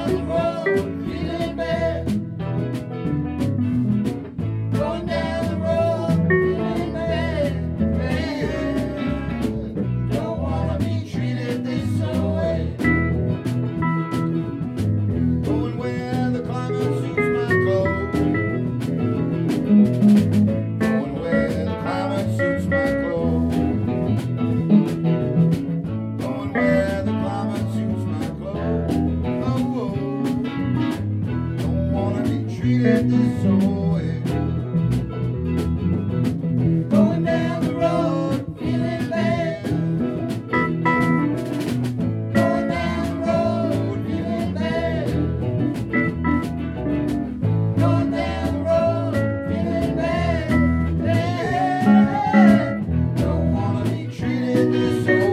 treated this way. Going down the road, feeling bad. Going down the road, feeling bad. Going down the road, feeling bad. Don't wanna be treated this way.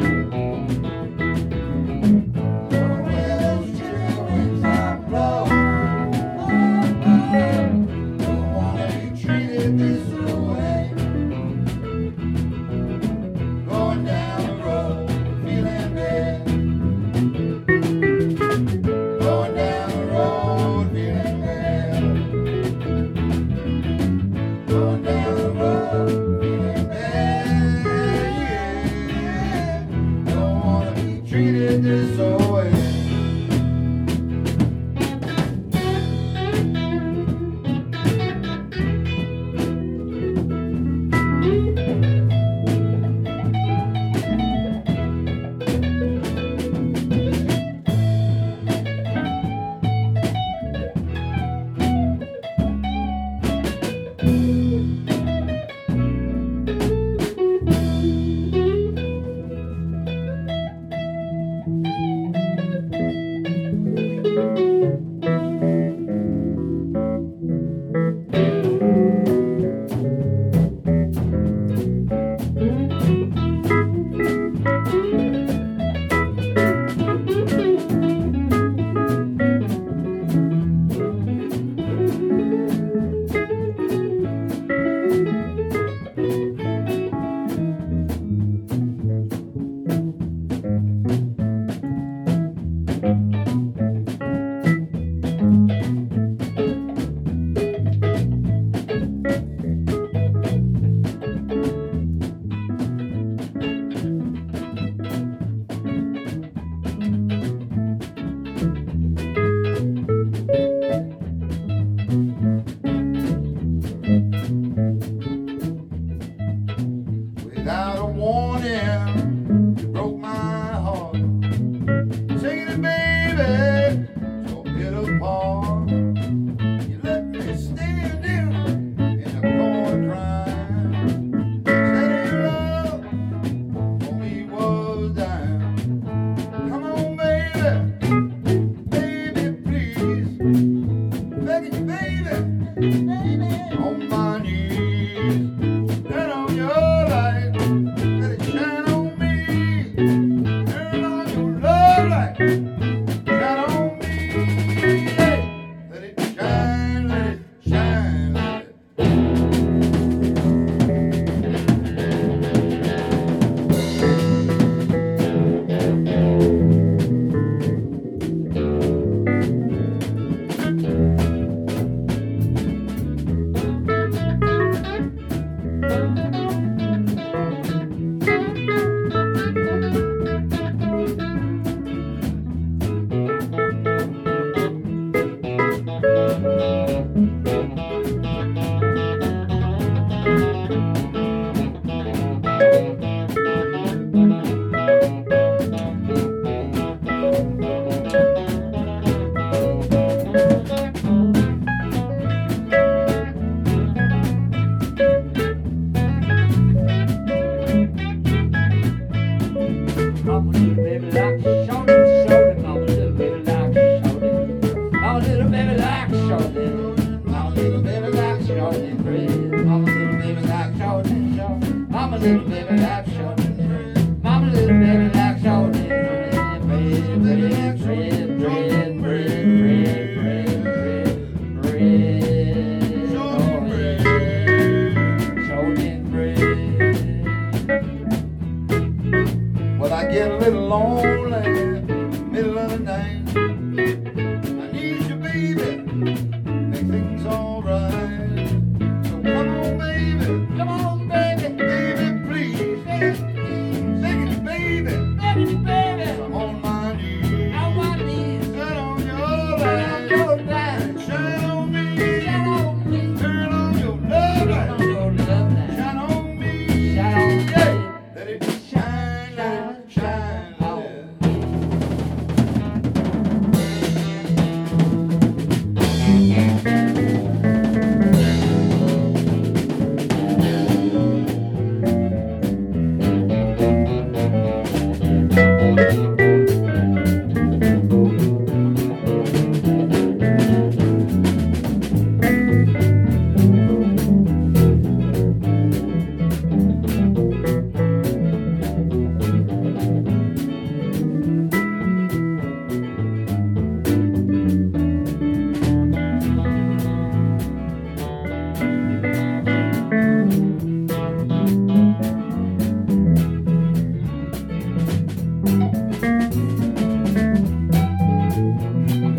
Blow.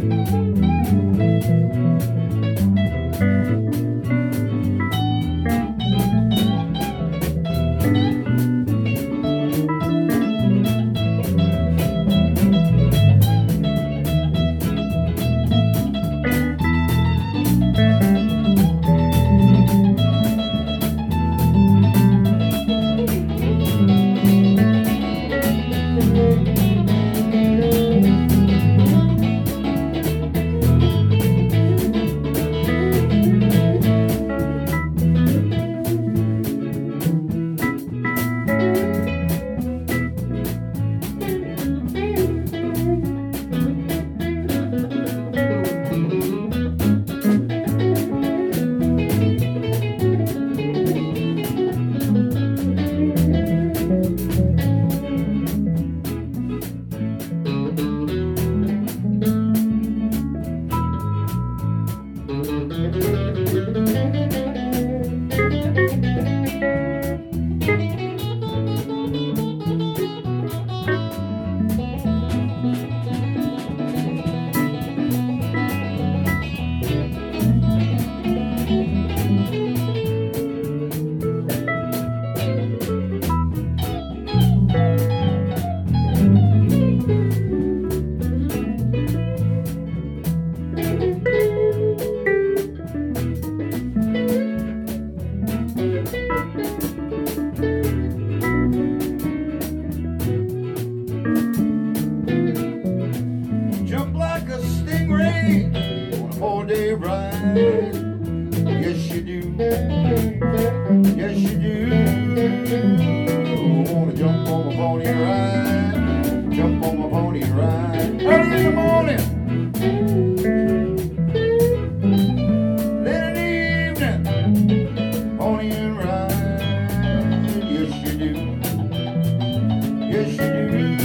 Jump like a stingray on a 4-day ride. Yes, you do. Yes, you do. Wanna jump on my pony and ride. Jump on my pony and ride. Early in the morning. Late in the evening. Pony and ride. Yes, you do. Yes, you do.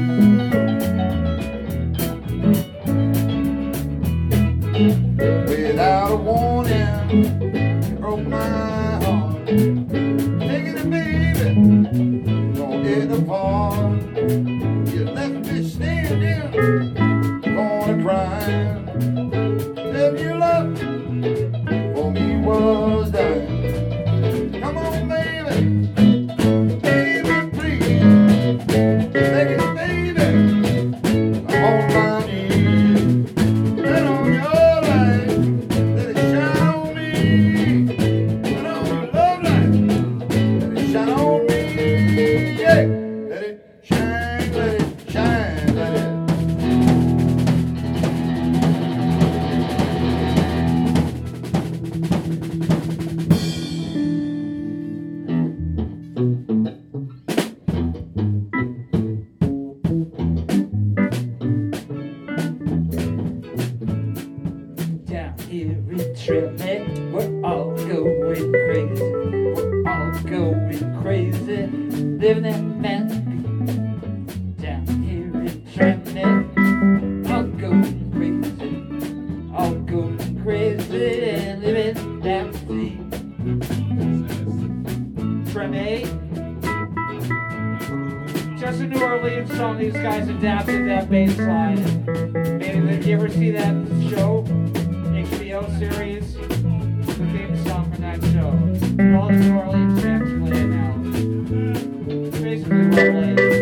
Without a warning, you broke my heart. Taking it, baby, gonna get apart. You left me standing, gonna cry. If your love for me was dying. Come on, baby, baby, please. Take it, baby, I'm on my knees. And on your life, let it shine on me. And on your love light, let it shine on me. Yeah, let it shine, let it shine, let it. Down here in Tremont, we're all going crazy. We're all going crazy. Living in Malibu. Down here in Tremont, all going crazy. All going crazy and living down the sea. Tremont. Just a New Orleans song, these guys adapted that bass line. Maybe did you ever see that show? HBO series? The theme song from that show. All the New Orleans fans play it now. It's basically New Orleans.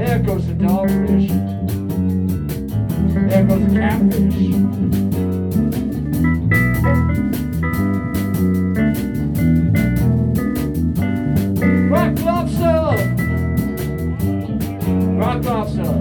There goes the dogfish. There goes the catfish. Rock lobster! Rock lobster!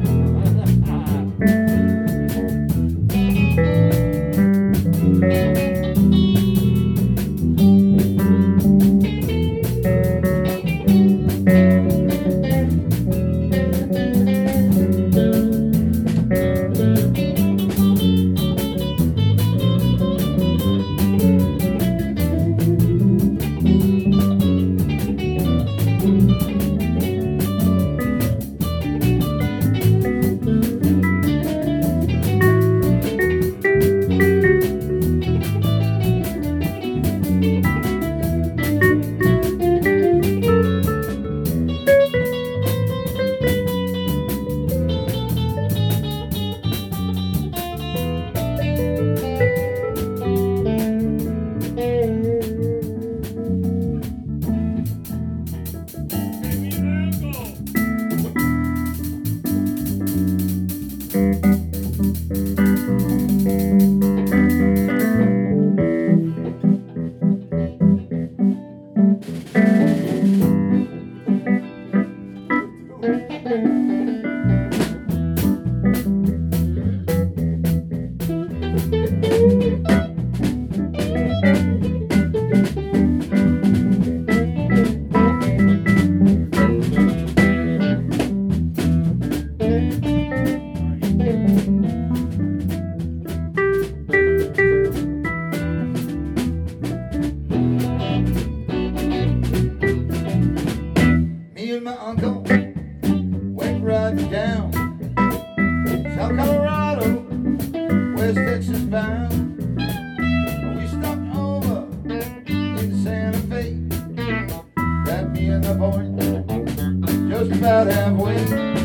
Me and my uncle went riding down South Colorado, West Texas bound. We stopped over in Santa Fe, got me in the point, just about halfway.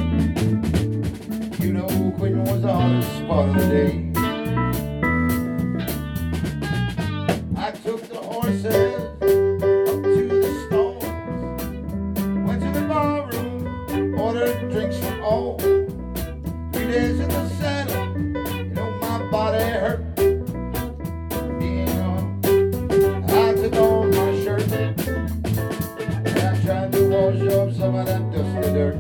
You know, Quitting was the hardest part of the day. I took the horses up to the stalls, went to the barroom, ordered drinks from all. 3 days in the saddle, you know my body hurt. Being I took off my shirt, and I tried to wash off some of that dusty dirt.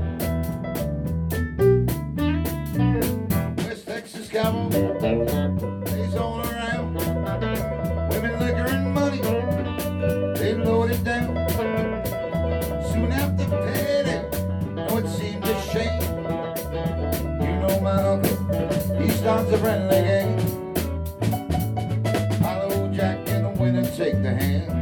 West Texas cowboy, they's all around. Women, liquor, and money, they loaded down. Soon after payday, oh, it seemed a shame. You know my uncle, he starts a friendly game. Follow Jack in the wind and take the hand.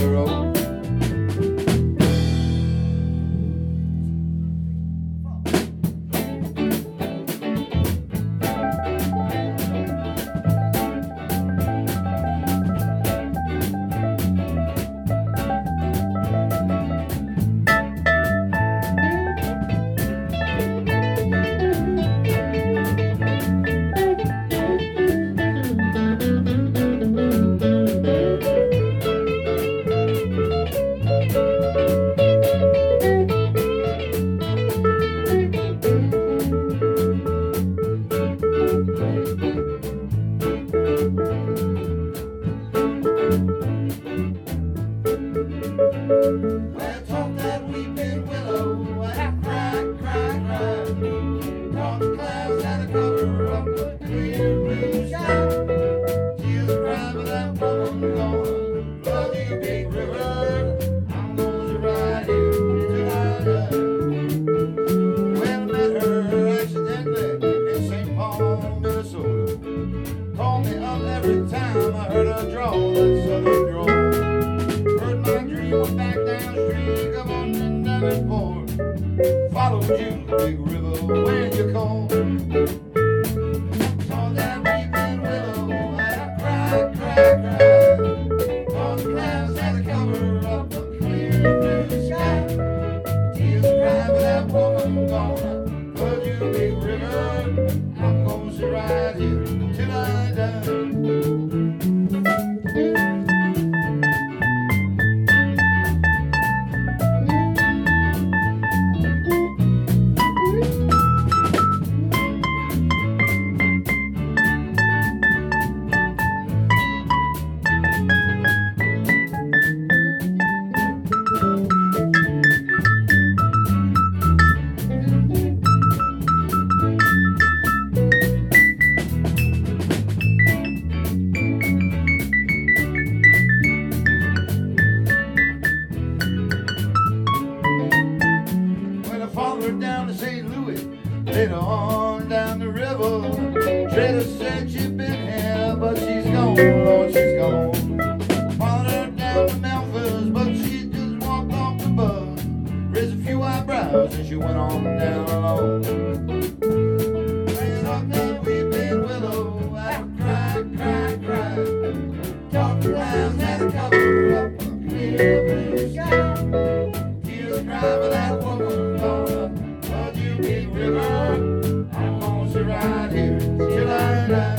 the road. Well, talk that weeping willow, I cry, cry, cry. Talk the clouds that cover up the clear blue sky. Tears cry, but that woman gonna flood you, big river. I'm gonna ride here till I die. Well, I met her accidentally in St. Paul, Minnesota. Called me up every time I heard her draw that southern drawl. Went back down the street, come on and Davenport. Followed you, big river, when you called. Saw that weeping willow, I cry, cry, cry. Saw the clouds that cover up the clear blue sky. Tears cry, but that woman gonna flood you, big river. I'm gonna sit right here till I die. Down to St. Louis, later on down the river. Trader said she'd been here, but she's gone, Lord, she's gone. Followed her down to Memphis, but she just walked off the bus. Raised a few eyebrows and she went on down alone. Raised up that weeping willow, I cry, cry, cry. Talk the clouds that cover up the clear blue sky. Tears cry for that woman gonna big river. I'm gonna sit right here till I die.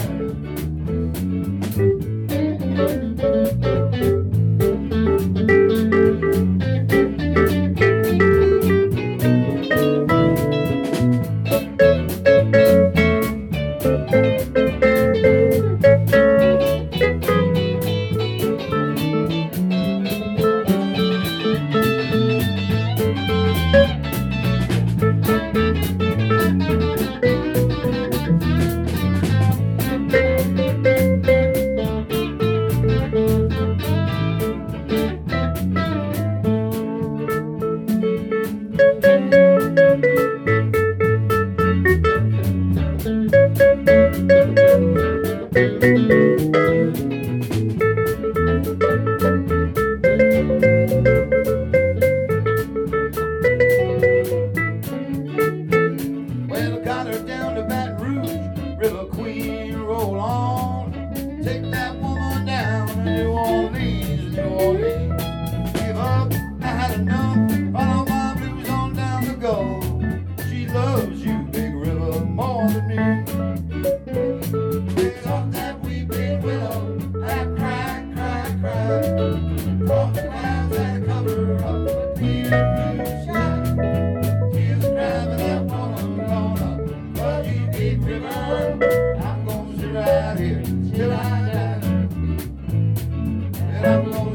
Well, I got her down to Baton Rouge, River Queen, roll on. Take that woman down to New Orleans, New Orleans. Give up, I had enough, follow my blues on down the Gulf. She loves you, big river, more than me. Pick up that weeping willow, I cry, cry, cry. Cross the clouds that cover up the clear blue sky. Tears cry for that woman gonna flood you, big river. I'm gonna sit right here till I die. And I'm gonna